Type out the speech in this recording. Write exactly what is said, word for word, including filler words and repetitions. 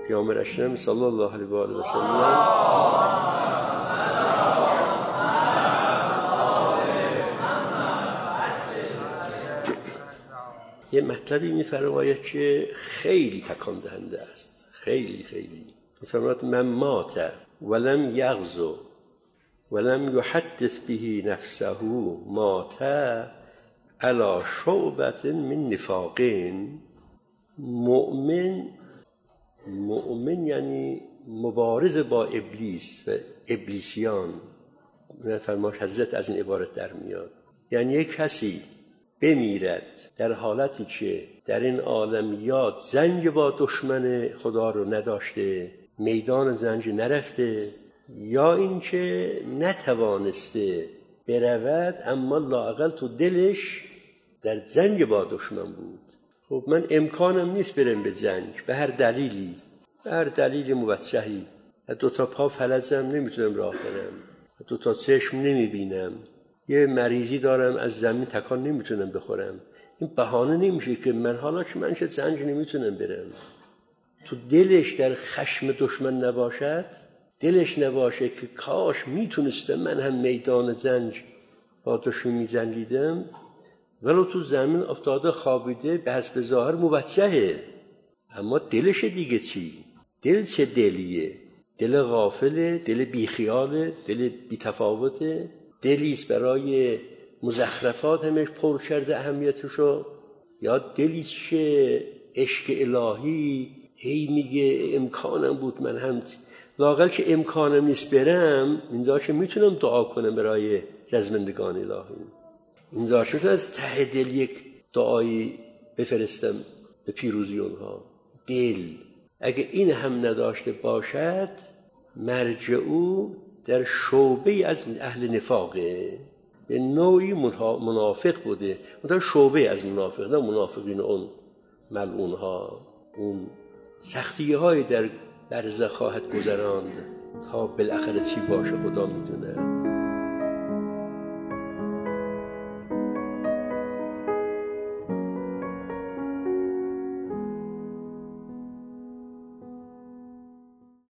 پیامبر اکرم صلی الله علیه و آله و سلم یه مطلبی می‌فرماید که خیلی تکان دهنده است، خیلی خیلی می‌فرماید من مات ولم یغزو ولم یحدث به نفسه مات علی شعبة من نفاق. مؤمن مؤمن یعنی مبارز با ابلیس و ابلیسیان. فرماش حضرت از این عبارت در میاد، یعنی یک کسی بمیرد در حالتی که در این عالم یاد زنگ با دشمن خدا رو نداشته، میدان زنگ نرفته، یا اینکه نتوانسته برود اما لااقل تو دلش در جنگ با دشمن بود. خب من امکانم نیست برم به جنگ به هر دلیلی، به هر دلیل موجهی. دو تا پا فلجم، نمیتونم راه برم، دو تا چشم نمیبینم، یه مریضی دارم از زمین تکان نمیتونم بخورم. این بهانه نمیشه که من حالا که من چه جنگ نمیتونم برم. تو دلش در خشم دشمن نباشد، دلش نباشه که کاش میتونستم من هم میدان جنگ با دشمن میجنگیدم، ولو تو زمین افتاده خوابیده به حسب ظاهر موجهه، اما دلش دیگه چی؟ دل چه دلیه؟ دل غافله، دل بیخیاله، دل بیتفاوته، دلیست برای مزخرفات همش پر کرده اهمیتشو، یا دلیست که عشق الهی هی میگه امکانم بود من هم لااقل که امکانم نیست برم، اینجا که میتونم دعا کنم برای رزمندگان الهی، اینجا که از ته دل یک دعایی بفرستم به پیروزی اونها. دل اگه این هم نداشته باشد، مرجع او در شعبه از اهل نفاقه، به نوعی منافق بوده، اون شعبه از منافق، نه منافقین اون ملعون ها. اون سختی های در برزخ خواهد گذراند تا بالاخره چی باشه خدا میدونه.